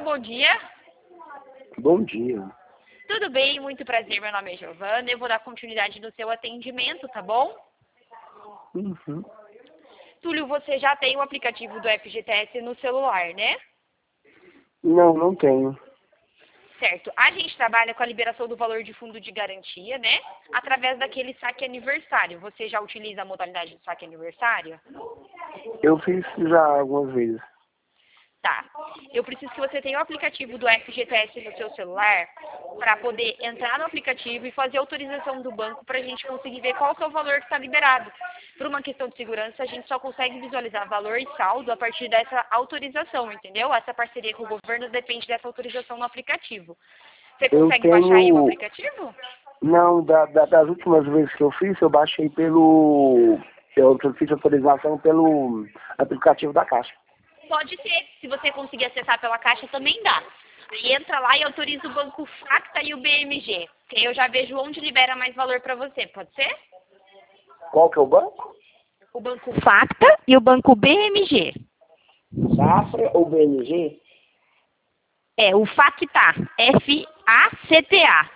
bom dia. Bom dia. Tudo bem? Muito prazer, meu nome é Giovana. Eu vou dar continuidade no seu atendimento, tá bom? Uhum. Túlio, você já tem o aplicativo do FGTS no celular, né? Não tenho. Certo. A gente trabalha com a liberação do valor de fundo de garantia, né? Através daquele saque aniversário. Você já utiliza a modalidade do saque aniversário? Eu fiz já algumas vezes. Tá. Eu preciso que você tenha o aplicativo do FGTS no seu celular para poder entrar no aplicativo e fazer a autorização do banco para a gente conseguir ver qual que é o valor que está liberado. Por uma questão de segurança, a gente só consegue visualizar valor e saldo a partir dessa autorização, entendeu? Essa parceria com o governo depende dessa autorização no aplicativo. Você Eu consegue baixar aí o tenho... aplicativo? Não, das últimas vezes que eu fiz, eu baixei pelo... Eu fiz autorização pelo aplicativo da Caixa. Pode ser. Se você conseguir acessar pela Caixa, também dá. Aí entra lá e autoriza o Banco Facta e o BMG. Que aí eu já vejo onde libera mais valor para você. Pode ser? Qual que é o banco? O Banco Facta e o Banco BMG. Safra ou BMG? É, o Facta. F-A-C-T-A.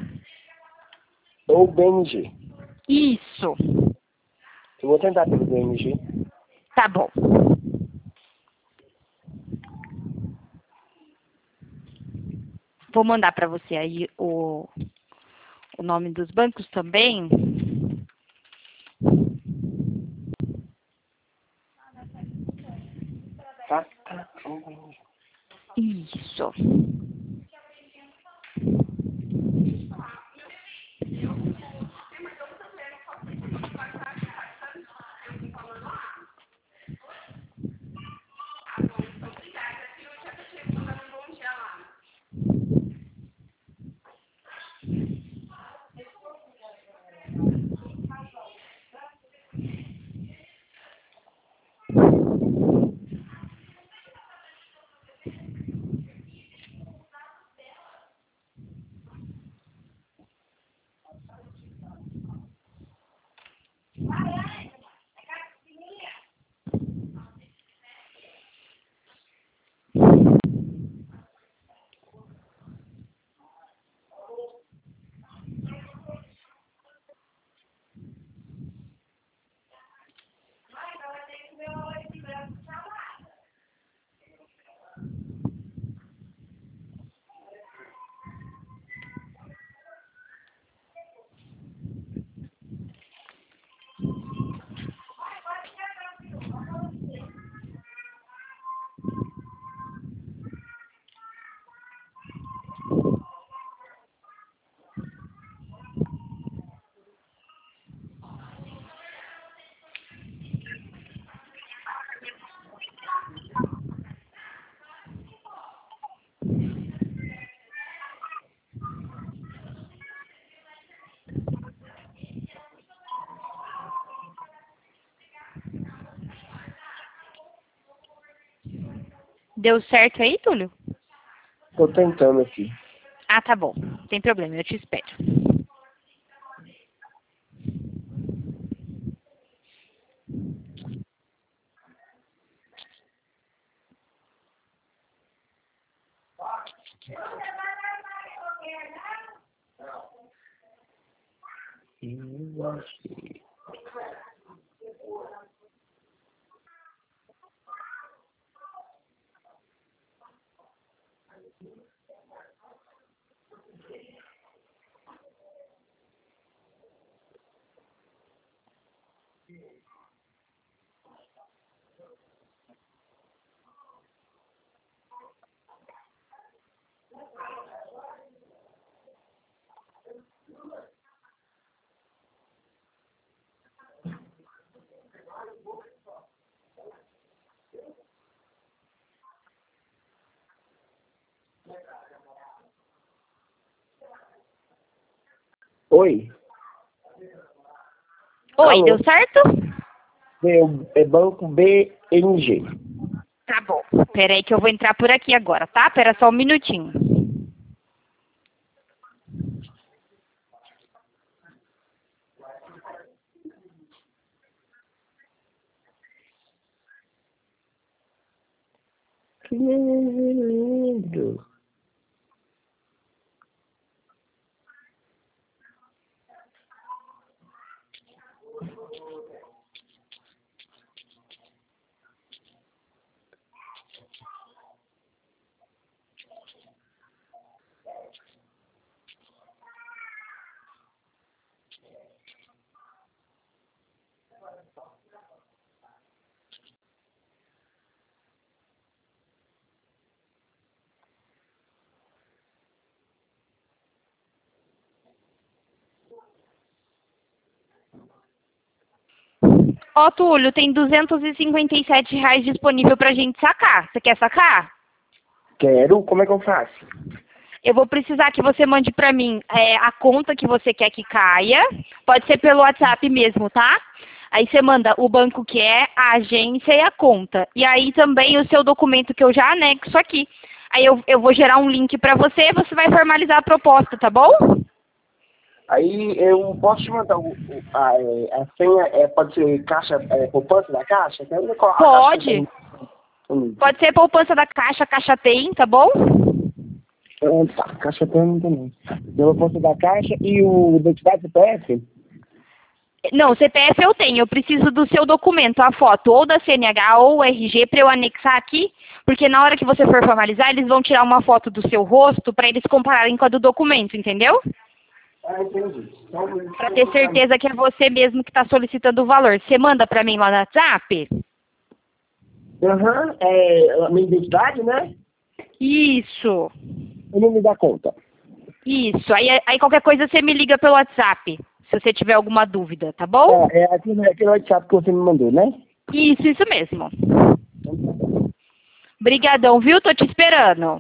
Ou BMG. Isso. Eu vou tentar pelo BMG. Tá bom. Vou mandar para você aí o nome dos bancos também. Tá? Isso. Deu certo aí, Túlio? Tô tentando aqui. Ah, tá bom. Não tem problema, eu te espero. Oi? Oi, Alô? deu certo? É Banco BMG. Tá bom. Pera aí que eu vou entrar por aqui agora, tá? Pera só um minutinho. Que lindo. Ó, Túlio, tem R$ 257 disponível pra gente sacar. Você quer sacar? Quero. Como é que eu faço? Eu vou precisar que você mande pra mim a conta que você quer que caia. Pode ser pelo WhatsApp mesmo, tá? Aí você manda o banco que é, a agência e a conta. E aí também o seu documento que eu já anexo aqui. Aí eu vou gerar um link pra você e você vai formalizar a proposta, tá bom? Aí eu posso te mandar a senha, pode ser caixa, poupança da caixa? Pode. Pode ser poupança da caixa, caixa tem, tá bom? Tá, caixa tem também. Eu poupança da caixa e o identidade CPF? Não, CPF eu tenho. Eu preciso do seu documento, a foto, ou da CNH ou o RG, para eu anexar aqui, porque na hora que você for formalizar, eles vão tirar uma foto do seu rosto para eles compararem com a do documento, entendeu? Ah, entendi. Para ter certeza que é você mesmo que está solicitando o valor. Você manda para mim lá no WhatsApp? Aham, a minha identidade, né? Isso. O nome da conta. Isso. Aí qualquer coisa você me liga pelo WhatsApp, se você tiver alguma dúvida, tá bom? É aquele WhatsApp que você me mandou, né? Isso mesmo. Obrigadão, viu? Tô te esperando.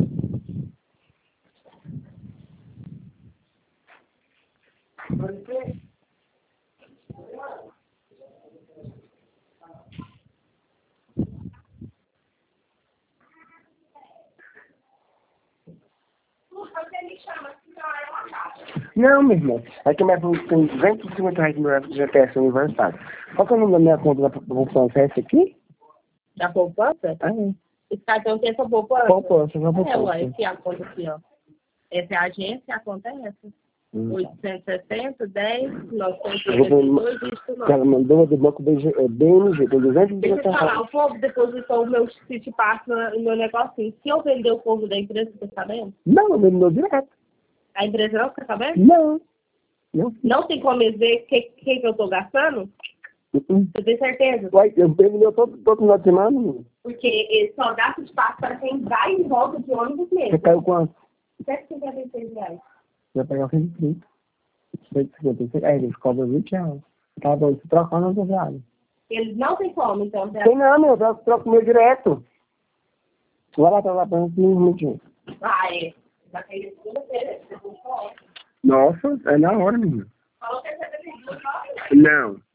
Não, meu irmão. É que minha conta tem R$ 250 no meu GPS aniversário. Qual que é o nome da minha conta da poupança? É esse aqui? Da poupança? Esse cartão tem essa poupança? Poupança, não poupança. Ué, esse é a conta aqui, ó. Essa é a agência, a conta é essa. 860, 10, 982, isso não. Ela mandou do banco BNG, tem Deixa eu R$ falar, 250. o povo depositou o meu City Pass no meu negocinho. Se eu vender o povo da empresa, você tá sabendo? Não, ele mandou direto. A empresa não fica sabendo? Não. Não. Não tem como eles ver o que eu tô gastando? Você tem certeza? Uai, eu terminei todo final de semana, menino. Porque eles só gastam espaço para quem vai e volta de ônibus Você mesmo. caiu quanto? R$ 756. Vai pegar 130. 156. Eles cobram R$ 20. Tá bom, se trocar não tô viado. Eles não tem como, então. Tem não, meu, eu troco o meu direto. Vai lá, tá lá, pra uns minutinhos. Ah, é. Já tem segunda-feira. Nossa, é na hora, menino. Falou que é 72 horas. Não.